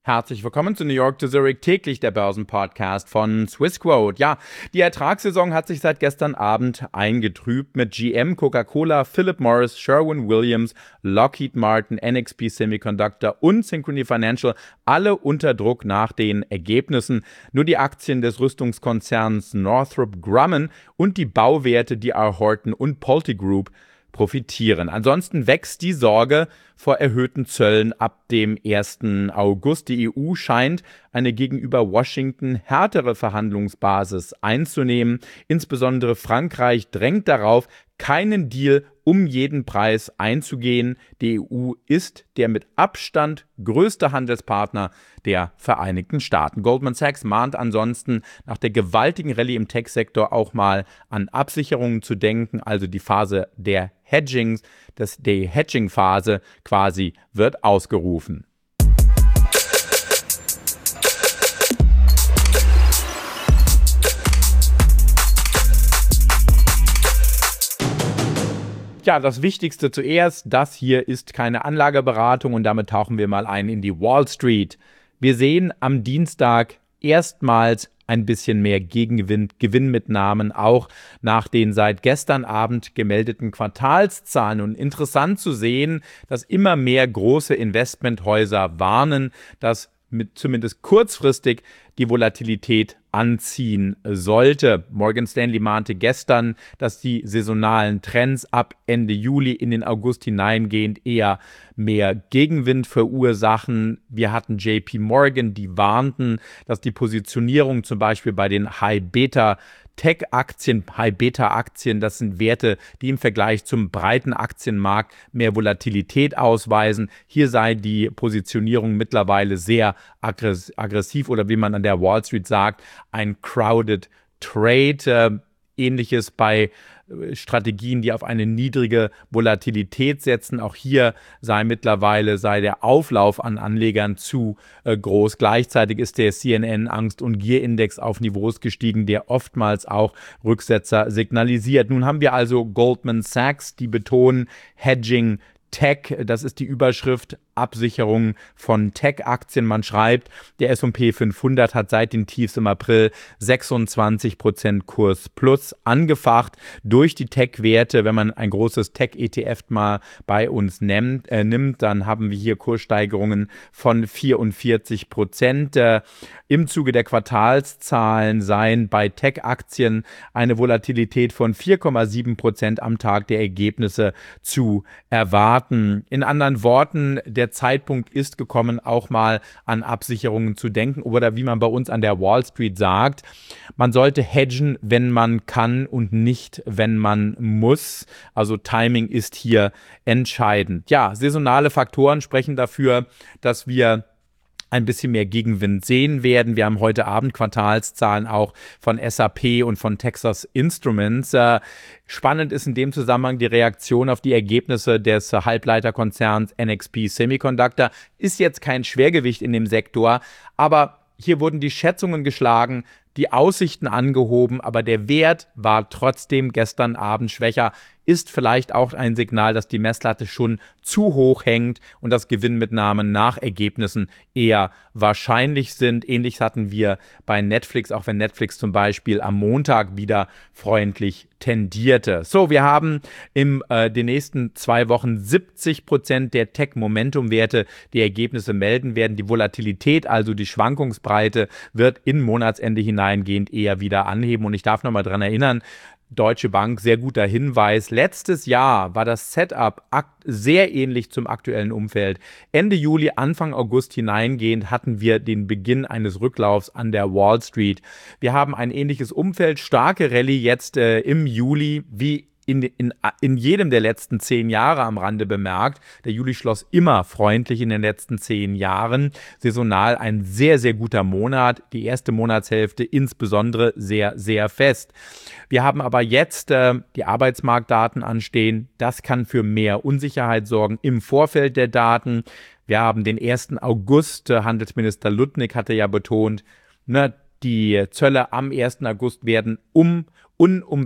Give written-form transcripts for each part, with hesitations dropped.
Herzlich willkommen zu New York to Zurich, täglich der Börsenpodcast von Swissquote. Ja, die Ertragssaison hat sich seit gestern Abend eingetrübt mit GM, Coca-Cola, Philip Morris, Sherwin-Williams, Lockheed Martin, NXP Semiconductor und Synchrony Financial alle unter Druck nach den Ergebnissen. Nur die Aktien des Rüstungskonzerns Northrop Grumman und die Bauwerte D.R. Horton und PulteGroup profitieren. Ansonsten wächst die Sorge vor erhöhten Zöllen ab dem 1. August. Die EU scheint eine gegenüber Washington härtere Verhandlungsbasis einzunehmen. Insbesondere Frankreich drängt darauf, keinen Deal um jeden Preis einzugehen. Die EU ist der mit Abstand größte Handelspartner der Vereinigten Staaten. Goldman Sachs mahnt ansonsten nach der gewaltigen Rallye im Tech-Sektor auch mal an Absicherungen zu denken, also die Phase der Hedgings, die Hedging-Phase quasi wird ausgerufen. Ja, das Wichtigste zuerst, das hier ist keine Anlageberatung und damit tauchen wir mal ein in die Wall Street. Wir sehen am Dienstag erstmals ein bisschen mehr Gewinnmitnahmen, auch nach den seit gestern Abend gemeldeten Quartalszahlen. Und interessant zu sehen, dass immer mehr große Investmenthäuser warnen, dass zumindest kurzfristig die Volatilität anziehen sollte. Morgan Stanley mahnte gestern, dass die saisonalen Trends ab Ende Juli in den August hineingehend eher mehr Gegenwind verursachen. Wir hatten JP Morgan, die warnten, dass die Positionierung zum Beispiel bei den High-Beta-Tech-Aktien, High-Beta-Aktien, das sind Werte, die im Vergleich zum breiten Aktienmarkt mehr Volatilität ausweisen. Hier sei die Positionierung mittlerweile sehr aggressiv oder wie man an der Wall Street sagt, ein Crowded Trade. Ähnliches bei Strategien, die auf eine niedrige Volatilität setzen. Auch hier sei der Auflauf an Anlegern zu groß. Gleichzeitig ist der CNN-Angst- und Gierindex auf Niveaus gestiegen, der oftmals auch Rücksetzer signalisiert. Nun haben wir also Goldman Sachs, die betonen Hedging Tech, das ist die Überschrift, Absicherung von Tech-Aktien. Man schreibt, der S&P 500 hat seit den Tiefs im April 26% Kurs plus angefacht durch die Tech-Werte. Wenn man ein großes Tech-ETF mal bei uns nimmt, dann haben wir hier Kurssteigerungen von 44%. Im Zuge der Quartalszahlen seien bei Tech-Aktien eine Volatilität von 4,7% am Tag der Ergebnisse zu erwarten. In anderen Worten, der Zeitpunkt ist gekommen, auch mal an Absicherungen zu denken oder wie man bei uns an der Wall Street sagt, man sollte hedgen, wenn man kann und nicht, wenn man muss. Also Timing ist hier entscheidend. Ja, saisonale Faktoren sprechen dafür, dass wir ein bisschen mehr Gegenwind sehen werden. Wir haben heute Abend Quartalszahlen auch von SAP und von Texas Instruments. Spannend ist in dem Zusammenhang die Reaktion auf die Ergebnisse des Halbleiterkonzerns NXP Semiconductor. Ist jetzt kein Schwergewicht in dem Sektor, aber hier wurden die Schätzungen geschlagen, die Aussichten angehoben, aber der Wert war trotzdem gestern Abend schwächer. Ist vielleicht auch ein Signal, dass die Messlatte schon zu hoch hängt und dass Gewinnmitnahmen nach Ergebnissen eher wahrscheinlich sind. Ähnliches hatten wir bei Netflix, auch wenn Netflix zum Beispiel am Montag wieder freundlich tendierte. So, wir haben in den nächsten 2 Wochen 70% der Tech-Momentum-Werte die Ergebnisse melden werden. Die Volatilität, also die Schwankungsbreite, wird in Monatsende hineingehend eher wieder anheben. Und ich darf nochmal daran erinnern, Deutsche Bank, sehr guter Hinweis. Letztes Jahr war das Setup sehr ähnlich zum aktuellen Umfeld. Ende Juli, Anfang August hineingehend hatten wir den Beginn eines Rücklaufs an der Wall Street. Wir haben ein ähnliches Umfeld, starke Rallye jetzt im Juli, wie in jedem der letzten 10 Jahre am Rande bemerkt. Der Juli schloss immer freundlich in den letzten 10 Jahren. Saisonal ein sehr, sehr guter Monat. Die erste Monatshälfte insbesondere sehr, sehr fest. Wir haben aber jetzt die Arbeitsmarktdaten anstehen. Das kann für mehr Unsicherheit sorgen im Vorfeld der Daten. Wir haben den 1. August. Handelsminister Lutnick hatte ja betont, die Zölle am 1. August werden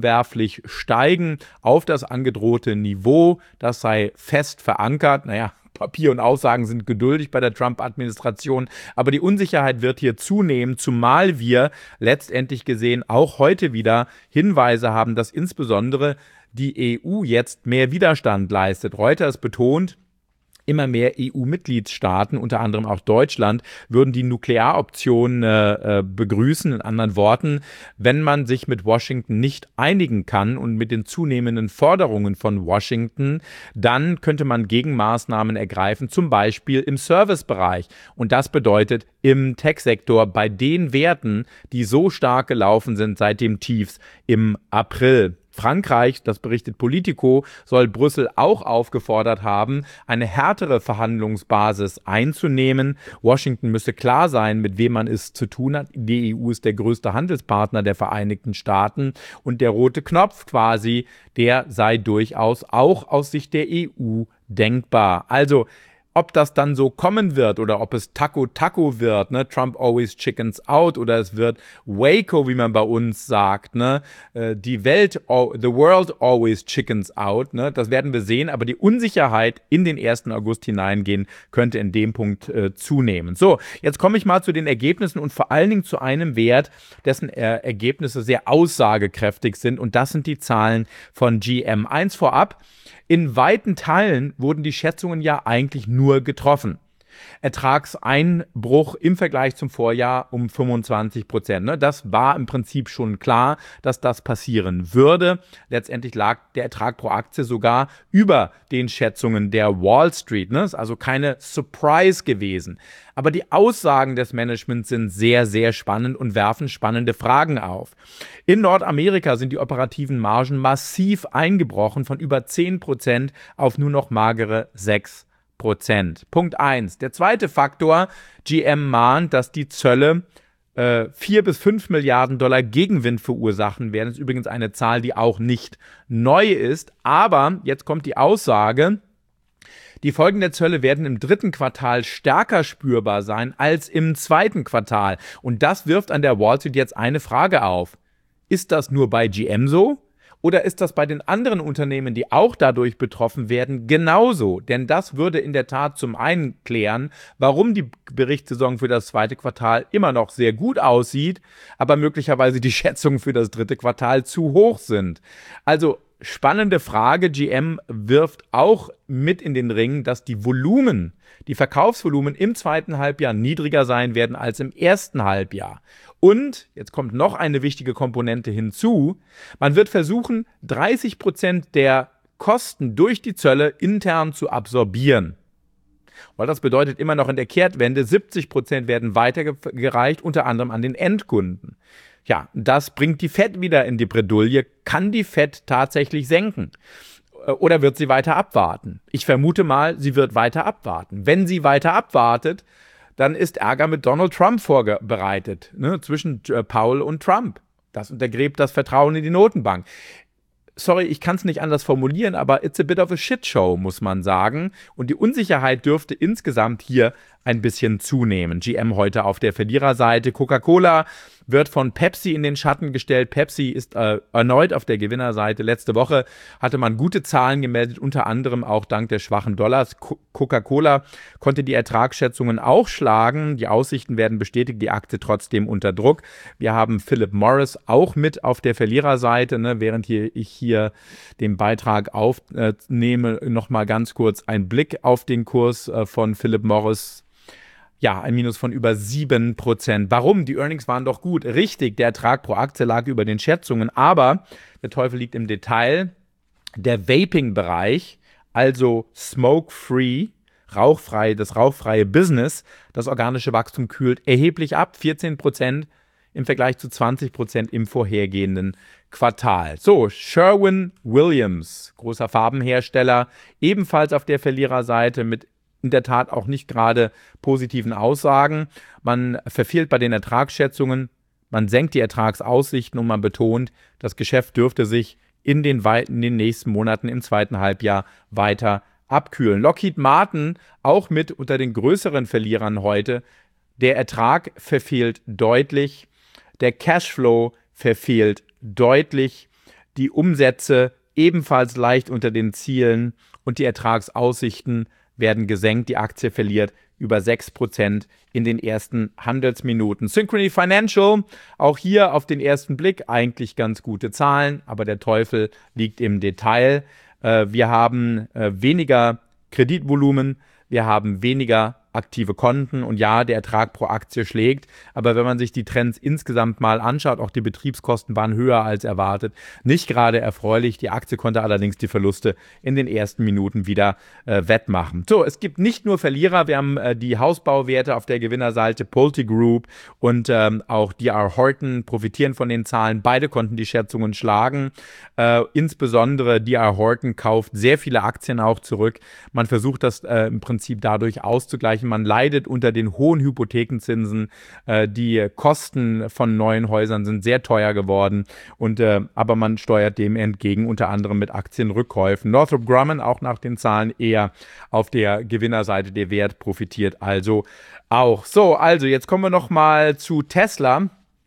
unumwerflich steigen auf das angedrohte Niveau. Das sei fest verankert. Naja, Papier und Aussagen sind geduldig bei der Trump-Administration, aber die Unsicherheit wird hier zunehmen, zumal wir letztendlich gesehen auch heute wieder Hinweise haben, dass insbesondere die EU jetzt mehr Widerstand leistet. Reuters betont, immer mehr EU-Mitgliedstaaten, unter anderem auch Deutschland, würden die Nuklearoption begrüßen. In anderen Worten, wenn man sich mit Washington nicht einigen kann und mit den zunehmenden Forderungen von Washington, dann könnte man Gegenmaßnahmen ergreifen, zum Beispiel im Servicebereich. Und das bedeutet im Tech-Sektor bei den Werten, die so stark gelaufen sind seit dem Tiefs im April. Frankreich, das berichtet Politico, soll Brüssel auch aufgefordert haben, eine härtere Verhandlungsbasis einzunehmen. Washington müsse klar sein, mit wem man es zu tun hat. Die EU ist der größte Handelspartner der Vereinigten Staaten und der rote Knopf quasi, der sei durchaus auch aus Sicht der EU denkbar. Also, ob das dann so kommen wird oder ob es Taco wird, ne? Trump always chickens out, oder es wird Waco, wie man bei uns sagt, ne? The world always chickens out, ne? Das werden wir sehen, aber die Unsicherheit in den 1. August hineingehen könnte in dem Punkt zunehmen. So, jetzt komme ich mal zu den Ergebnissen und vor allen Dingen zu einem Wert, dessen Ergebnisse sehr aussagekräftig sind, und das sind die Zahlen von GM. Eins vorab: In weiten Teilen wurden die Schätzungen ja eigentlich nur getroffen. Ertragseinbruch im Vergleich zum Vorjahr um 25%. Ne? Das war im Prinzip schon klar, dass das passieren würde. Letztendlich lag der Ertrag pro Aktie sogar über den Schätzungen der Wall Street. Ne? Ist also keine Surprise gewesen. Aber die Aussagen des Managements sind sehr, sehr spannend und werfen spannende Fragen auf. In Nordamerika sind die operativen Margen massiv eingebrochen, von über 10% auf nur noch magere 6%. Punkt 1. Der zweite Faktor: GM mahnt, dass die Zölle 4 bis 5 Milliarden Dollar Gegenwind verursachen werden. Das ist übrigens eine Zahl, die auch nicht neu ist. Aber jetzt kommt die Aussage: Die Folgen der Zölle werden im dritten Quartal stärker spürbar sein als im zweiten Quartal. Und das wirft an der Wall Street jetzt eine Frage auf. Ist das nur bei GM so? Oder ist das bei den anderen Unternehmen, die auch dadurch betroffen werden, genauso? Denn das würde in der Tat zum einen klären, warum die Berichtssaison für das zweite Quartal immer noch sehr gut aussieht, aber möglicherweise die Schätzungen für das dritte Quartal zu hoch sind. Also spannende Frage. GM wirft auch mit in den Ring, dass die Verkaufsvolumen im zweiten Halbjahr niedriger sein werden als im ersten Halbjahr. Und jetzt kommt noch eine wichtige Komponente hinzu: Man wird versuchen, 30% der Kosten durch die Zölle intern zu absorbieren. Weil das bedeutet immer noch in der Kehrtwende, 70% werden weitergereicht, unter anderem an den Endkunden. Ja, das bringt die Fed wieder in die Bredouille. Kann die Fed tatsächlich senken? Oder wird sie weiter abwarten? Ich vermute mal, sie wird weiter abwarten. Wenn sie weiter abwartet, dann ist Ärger mit Donald Trump vorbereitet, ne, zwischen Powell und Trump. Das untergräbt das Vertrauen in die Notenbank. Sorry, ich kann es nicht anders formulieren, aber it's a bit of a shit show, muss man sagen. Und die Unsicherheit dürfte insgesamt hier ein bisschen zunehmen. GM heute auf der Verliererseite. Coca-Cola wird von Pepsi in den Schatten gestellt. Pepsi ist erneut auf der Gewinnerseite. Letzte Woche hatte man gute Zahlen gemeldet, unter anderem auch dank des schwachen Dollars. Coca-Cola konnte die Ertragsschätzungen auch schlagen. Die Aussichten werden bestätigt, die Aktie trotzdem unter Druck. Wir haben Philip Morris auch mit auf der Verliererseite, ne, während ich hier den Beitrag aufnehme. Nochmal ganz kurz ein Blick auf den Kurs von Philip Morris. Ja, ein Minus von über 7%. Warum? Die Earnings waren doch gut. Richtig, der Ertrag pro Aktie lag über den Schätzungen, aber der Teufel liegt im Detail. Der Vaping-Bereich, also smoke-free, das rauchfreie Business, das organische Wachstum kühlt erheblich ab, 14% im Vergleich zu 20% im vorhergehenden Quartal. So, Sherwin-Williams, großer Farbenhersteller, ebenfalls auf der Verliererseite mit in der Tat auch nicht gerade positiven Aussagen. Man verfehlt bei den Ertragsschätzungen, man senkt die Ertragsaussichten und man betont, das Geschäft dürfte sich in den nächsten Monaten im zweiten Halbjahr weiter abkühlen. Lockheed Martin auch mit unter den größeren Verlierern heute. Der Ertrag verfehlt deutlich, der Cashflow verfehlt deutlich, die Umsätze ebenfalls leicht unter den Zielen und die Ertragsaussichten werden gesenkt. Die Aktie verliert über 6% in den ersten Handelsminuten. Synchrony Financial, auch hier auf den ersten Blick eigentlich ganz gute Zahlen, aber der Teufel liegt im Detail. Wir haben weniger Kreditvolumen, wir haben weniger aktive Konten und ja, der Ertrag pro Aktie schlägt, aber wenn man sich die Trends insgesamt mal anschaut, auch die Betriebskosten waren höher als erwartet, nicht gerade erfreulich. Die Aktie konnte allerdings die Verluste in den ersten Minuten wieder wettmachen. So, es gibt nicht nur Verlierer, wir haben die Hausbauwerte auf der Gewinnerseite, PulteGroup und auch D.R. Horton profitieren von den Zahlen. Beide konnten die Schätzungen schlagen. Insbesondere D.R. Horton kauft sehr viele Aktien auch zurück. Man versucht das im Prinzip dadurch auszugleichen. Man leidet unter den hohen Hypothekenzinsen. Die Kosten von neuen Häusern sind sehr teuer geworden. Aber man steuert dem entgegen, unter anderem mit Aktienrückkäufen. Northrop Grumman auch nach den Zahlen eher auf der Gewinnerseite. Der Wert profitiert also auch. So, also jetzt kommen wir noch mal zu Tesla.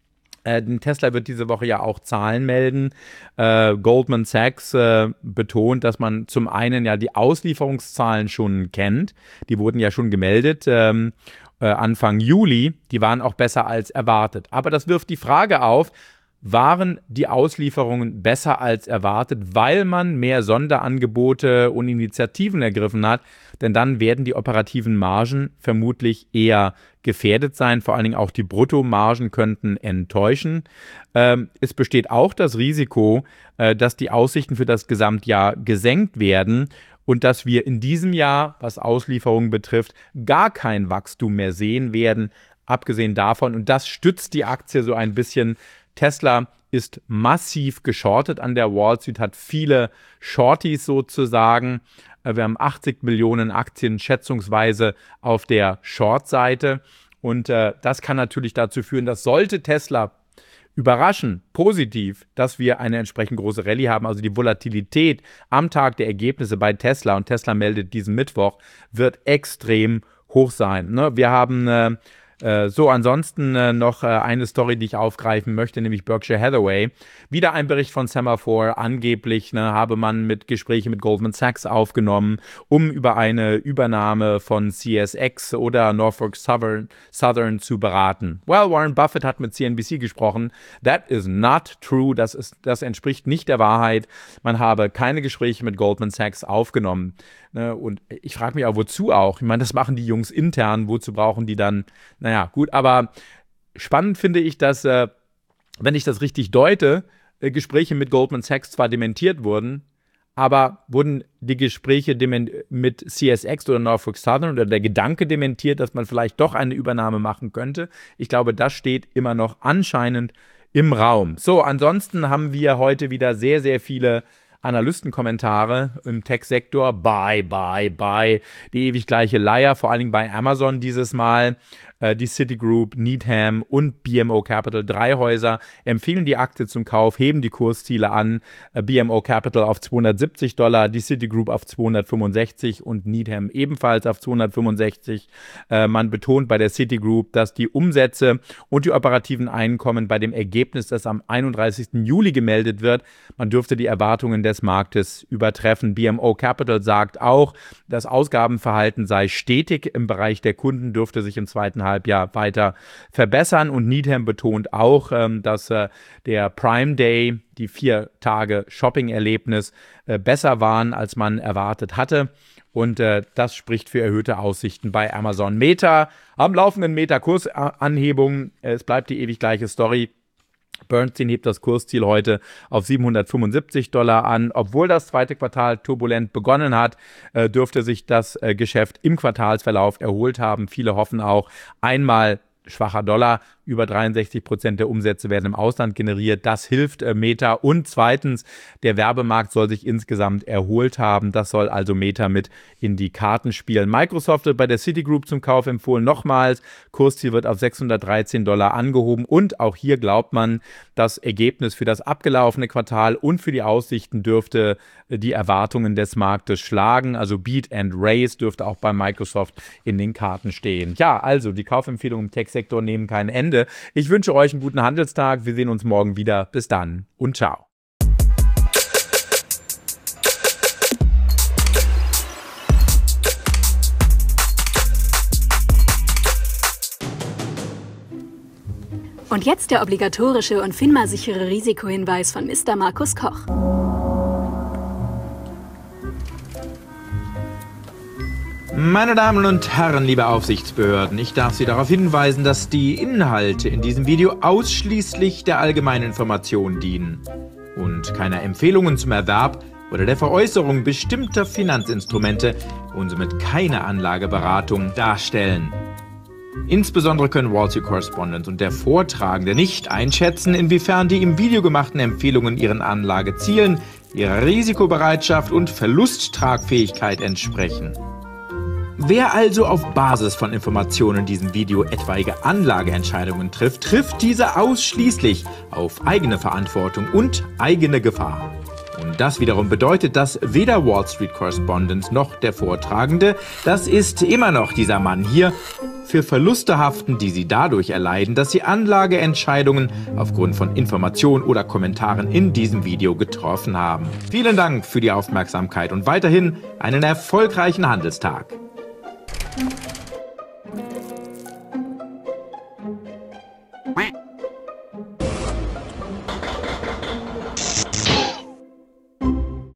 Tesla wird diese Woche ja auch Zahlen melden. Goldman Sachs betont, dass man zum einen ja die Auslieferungszahlen schon kennt. Die wurden ja schon gemeldet Anfang Juli. Die waren auch besser als erwartet. Aber das wirft die Frage auf, waren die Auslieferungen besser als erwartet, weil man mehr Sonderangebote und Initiativen ergriffen hat? Denn dann werden die operativen Margen vermutlich eher gefährdet sein. Vor allen Dingen auch die Bruttomargen könnten enttäuschen. Es besteht auch das Risiko, dass die Aussichten für das Gesamtjahr gesenkt werden und dass wir in diesem Jahr, was Auslieferungen betrifft, gar kein Wachstum mehr sehen werden, abgesehen davon. Und das stützt die Aktie so ein bisschen. Tesla ist massiv geschortet an der Wall Street, hat viele Shorties sozusagen. Wir haben 80 Millionen Aktien schätzungsweise auf der Short-Seite. Und das kann natürlich dazu führen, dass sollte Tesla überraschen, positiv, dass wir eine entsprechend große Rallye haben. Also die Volatilität am Tag der Ergebnisse bei Tesla, und Tesla meldet diesen Mittwoch, wird extrem hoch sein. Ne? Wir haben ansonsten noch eine Story, die ich aufgreifen möchte, nämlich Berkshire Hathaway. Wieder ein Bericht von Semaphore. Angeblich habe man Gespräche mit Goldman Sachs aufgenommen, um über eine Übernahme von CSX oder Norfolk Southern zu beraten. Well, Warren Buffett hat mit CNBC gesprochen. That is not true. Das entspricht nicht der Wahrheit. Man habe keine Gespräche mit Goldman Sachs aufgenommen. Und ich frage mich auch, wozu auch? Ich meine, das machen die Jungs intern. Wozu brauchen die dann? Naja, gut, aber spannend finde ich, dass, wenn ich das richtig deute, Gespräche mit Goldman Sachs zwar dementiert wurden, aber wurden die Gespräche mit CSX oder Norfolk Southern oder der Gedanke dementiert, dass man vielleicht doch eine Übernahme machen könnte? Ich glaube, das steht immer noch anscheinend im Raum. So, ansonsten haben wir heute wieder sehr, sehr viele Analystenkommentare im Tech-Sektor. Buy. Die ewig gleiche Leier, vor allen Dingen bei Amazon dieses Mal. Die Citigroup, Needham und BMO Capital, 3 Häuser, empfehlen die Aktie zum Kauf, heben die Kursziele an. BMO Capital auf $270, die Citigroup auf 265 und Needham ebenfalls auf 265. Man betont bei der Citigroup, dass die Umsätze und die operativen Einkommen bei dem Ergebnis, das am 31. Juli gemeldet wird, man dürfte die Erwartungen des Marktes übertreffen. BMO Capital sagt auch, das Ausgabenverhalten sei stetig im Bereich der Kunden, dürfte sich im zweiten Halbjahr weiter verbessern. Und Needham betont auch, dass der Prime Day, die 4 Tage Shopping-Erlebnis, besser waren, als man erwartet hatte. Und das spricht für erhöhte Aussichten bei Amazon. Meta, am laufenden Meta-Kursanhebung, es bleibt die ewig gleiche Story. Bernstein hebt das Kursziel heute auf $775 an. Obwohl das zweite Quartal turbulent begonnen hat, dürfte sich das Geschäft im Quartalsverlauf erholt haben. Viele hoffen auch, einmal schwacher Dollar, über 63% der Umsätze werden im Ausland generiert. Das hilft Meta. Und zweitens, der Werbemarkt soll sich insgesamt erholt haben. Das soll also Meta mit in die Karten spielen. Microsoft wird bei der Citigroup zum Kauf empfohlen. Nochmals, Kursziel wird auf $613 angehoben. Und auch hier glaubt man, das Ergebnis für das abgelaufene Quartal und für die Aussichten dürfte die Erwartungen des Marktes schlagen. Also Beat and Raise dürfte auch bei Microsoft in den Karten stehen. Ja, also die Kaufempfehlungen im Tech-Sektor nehmen kein Ende. Ich wünsche euch einen guten Handelstag. Wir sehen uns morgen wieder. Bis dann und ciao. Und jetzt der obligatorische und FINMA-sichere Risikohinweis von Mr. Markus Koch. Meine Damen und Herren, liebe Aufsichtsbehörden, ich darf Sie darauf hinweisen, dass die Inhalte in diesem Video ausschließlich der allgemeinen Information dienen und keine Empfehlungen zum Erwerb oder der Veräußerung bestimmter Finanzinstrumente und somit keine Anlageberatung darstellen. Insbesondere können Wall Street Correspondent und der Vortragende nicht einschätzen, inwiefern die im Video gemachten Empfehlungen ihren Anlagezielen, ihrer Risikobereitschaft und Verlusttragfähigkeit entsprechen. Wer also auf Basis von Informationen in diesem Video etwaige Anlageentscheidungen trifft, trifft diese ausschließlich auf eigene Verantwortung und eigene Gefahr. Und das wiederum bedeutet, dass weder Wall Street Correspondent noch der Vortragende, das ist immer noch dieser Mann hier, für Verluste haften, die sie dadurch erleiden, dass sie Anlageentscheidungen aufgrund von Informationen oder Kommentaren in diesem Video getroffen haben. Vielen Dank für die Aufmerksamkeit und weiterhin einen erfolgreichen Handelstag.